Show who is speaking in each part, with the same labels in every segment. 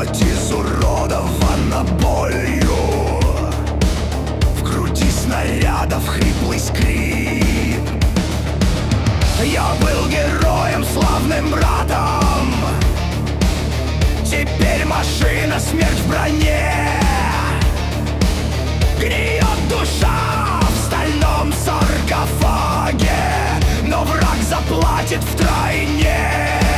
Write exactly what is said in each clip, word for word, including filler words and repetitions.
Speaker 1: Плоть изуродована болью, в груди снарядов хриплый скрип. Я был героем, славным братом, теперь машина, смерть в броне. Гниет душа в стальном саркофаге, но враг заплатит втройне.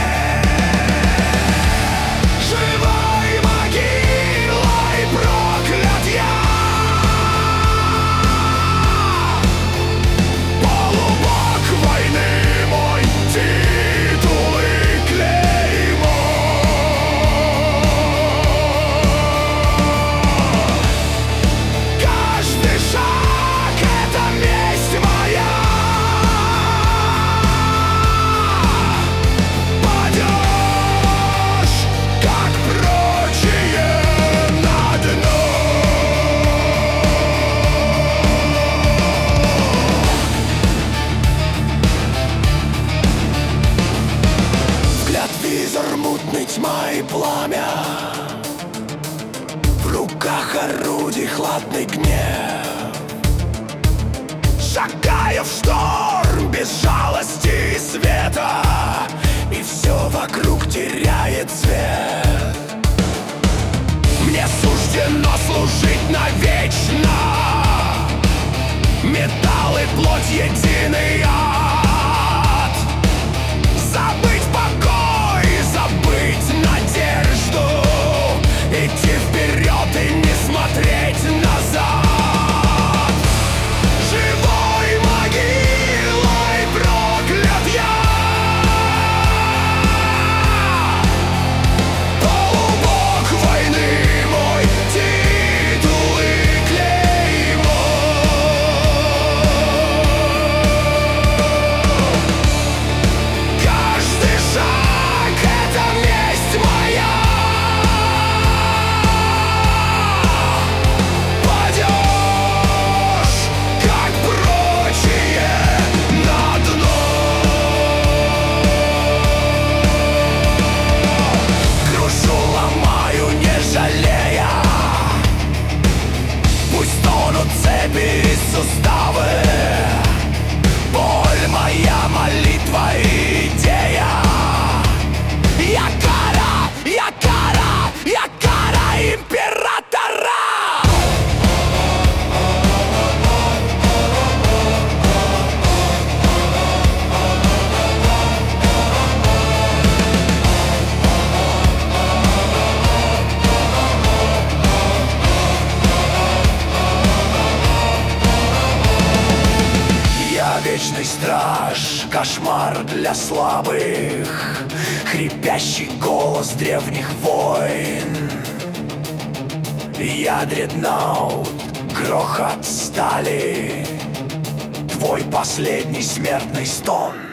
Speaker 1: Живой могилой проклят я, полубог войны мой, титул и клеймо. Каждый шаг — это месть моя. Падешь, как прочие, на дно. Взгляд визор, мутный, тьма и пламя, в руках орудий хладный гнев. Шагаю в шторм без жалости и света, и все вокруг теряет цвет. Мне суждено служить навечно, металл и плоть единый ад. Забыть покой, забыть надежду, идти вперед и не смотреть назад. Живой могилой проклят я, полубог войны мой, титул и клеймо. Каждый шаг — это месть моя. Падешь, как прочие, на дно. Крушу, ломаю, не жалея, пусть тонут цепи и суставы. Боль моя, молитва и идея. Я кара, я кара, я кара императора. Я вечный страж, кошмар для слабых, хрипящий голос древних войн. Я дредноут, грохот стали, твой последний смертный стон.